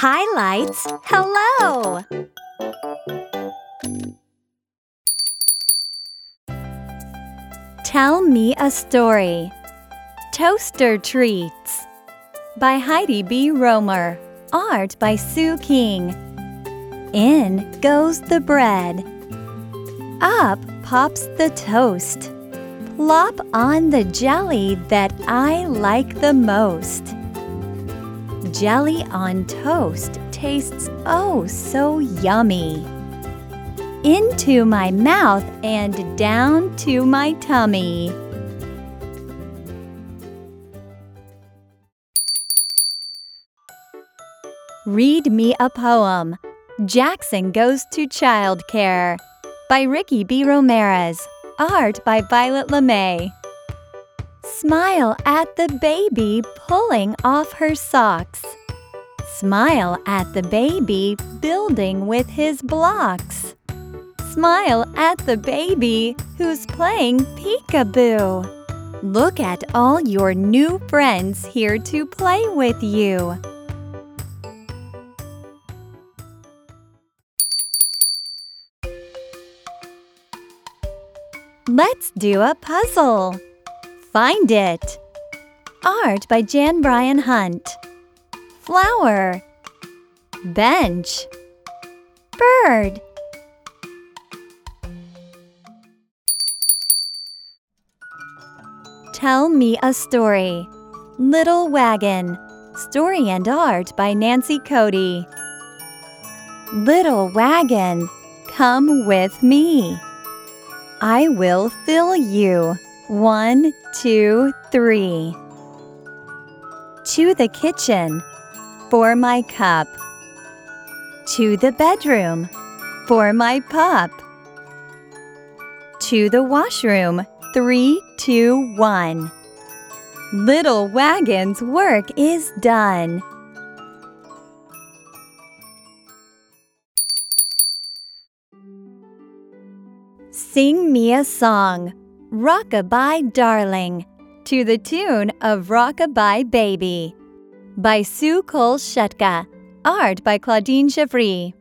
Highlights, hello! Tell me a story. Toaster Treats by Heidi B. Romer. Art by Sue King. In goes the bread. Up pops the toast. Plop on the jelly that I like the most. Jelly on toast tastes oh so yummy. Into my mouth and down to my tummy. Read me a poem. Jackson Goes to Childcare by Ricky B. Ramirez. Art by Violet LeMay. Smile at the baby pulling off her socks. Smile at the baby building with his blocks. Smile at the baby who's playing peekaboo. Look at all your new friends here to play with you. Let's do a puzzle. Find it. Art by Jan Bryan Hunt. Flower. Bench. Bird. Tell me a story. Little Wagon. Story and art by Nancy Cody. Little wagon, come with me. I will fill you. 1, 2, 3. To the kitchen for my cup. To the bedroom for my pup. To the washroom. 3, 2, 1. Little wagon's work is done. Sing me a song, Rock-a-Bye Darling, to the tune of Rock-a-Bye Baby by Sue Cole-Shutka. Art by Claudine Chevry.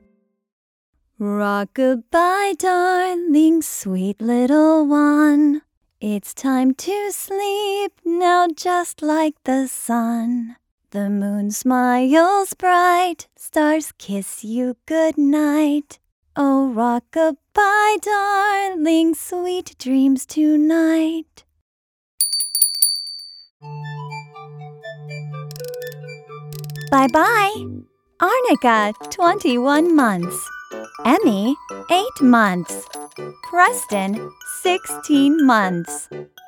Rock-a-bye darling, sweet little one. It's time to sleep now, just like the sun. The moon smiles bright, stars kiss you good night. Oh, rock-a-bye darling, sweet dreams tonight. Bye-bye. Arnica, 21 months. Emmy, 8 months. Preston, 16 months.